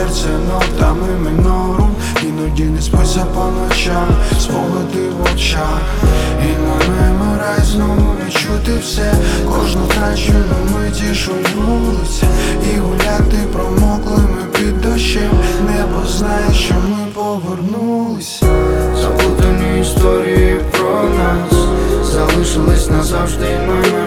серце нотами минором. Іноді не спиться по ночам, спогади в очах. І на меморай знову відчути все, кожну втрачену миті вулиці. І гуляти промоклими під дощем. Небо знає, що ми повернулись. Заплутані історії про нас залишились назавжди,